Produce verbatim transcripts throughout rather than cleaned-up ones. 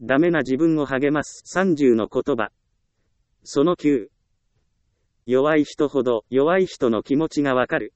ダメな自分を励ますさんじゅうの言葉。そのきゅう。弱い人ほど弱い人の気持ちがわかる。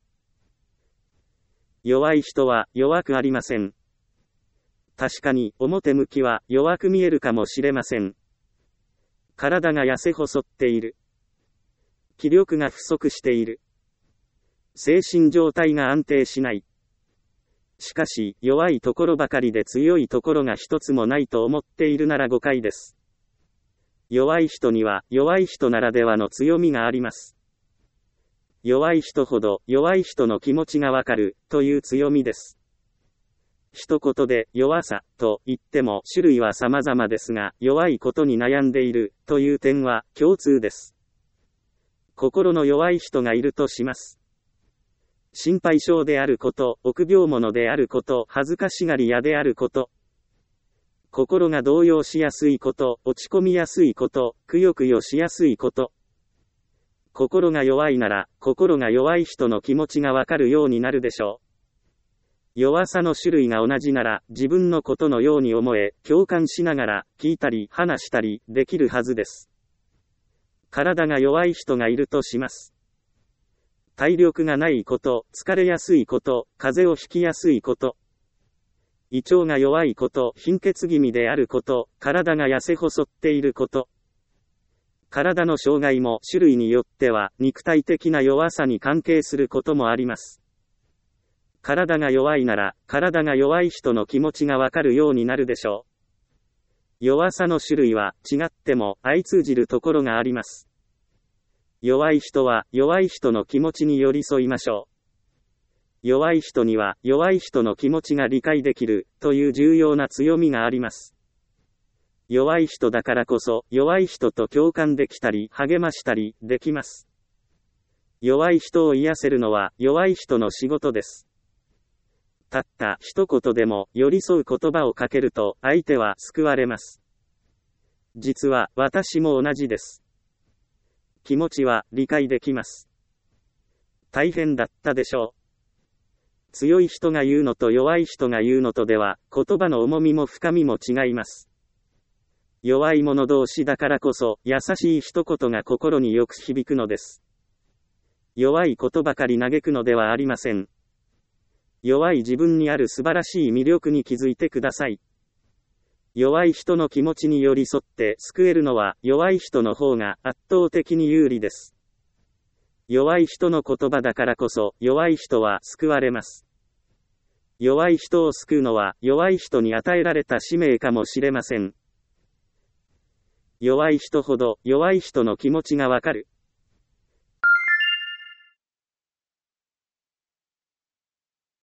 弱い人は弱くありません。確かに表向きは弱く見えるかもしれません。体が痩せ細っている。気力が不足している。精神状態が安定しない。しかし、弱いところばかりで強いところが一つもないと思っているなら誤解です。弱い人には弱い人ならではの強みがあります。弱い人ほど弱い人の気持ちがわかるという強みです。一言で弱さと言っても種類は様々ですが、弱いことに悩んでいるという点は共通です。心の弱い人がいるとします。心配性であること、臆病者であること、恥ずかしがり屋であること、心が動揺しやすいこと、落ち込みやすいこと、くよくよしやすいこと。心が弱いなら、心が弱い人の気持ちがわかるようになるでしょう。弱さの種類が同じなら、自分のことのように思え、共感しながら、聞いたり、話したり、できるはずです。体が弱い人がいるとします。体力がないこと、疲れやすいこと、風邪をひきやすいこと。胃腸が弱いこと、貧血気味であること、体が痩せ細っていること。体の障害も種類によっては肉体的な弱さに関係することもあります。体が弱いなら、体が弱い人の気持ちがわかるようになるでしょう。弱さの種類は違っても相通じるところがあります。弱い人は弱い人の気持ちに寄り添いましょう。弱い人には弱い人の気持ちが理解できるという重要な強みがあります。弱い人だからこそ弱い人と共感できたり励ましたりできます。弱い人を癒せるのは弱い人の仕事です。たった一言でも寄り添う言葉をかけると相手は救われます。実は私も同じです。気持ちは理解できます。大変だったでしょう。強い人が言うのと弱い人が言うのとでは言葉の重みも深みも違います。弱い者同士だからこそ優しい一言が心によく響くのです。弱いことばかり嘆くのではありません。弱い自分にある素晴らしい魅力に気づいてください。弱い人の気持ちに寄り添って救えるのは弱い人の方が圧倒的に有利です。弱い人の言葉だからこそ弱い人は救われます。弱い人を救うのは弱い人に与えられた使命かもしれません。弱い人ほど弱い人の気持ちがわかる。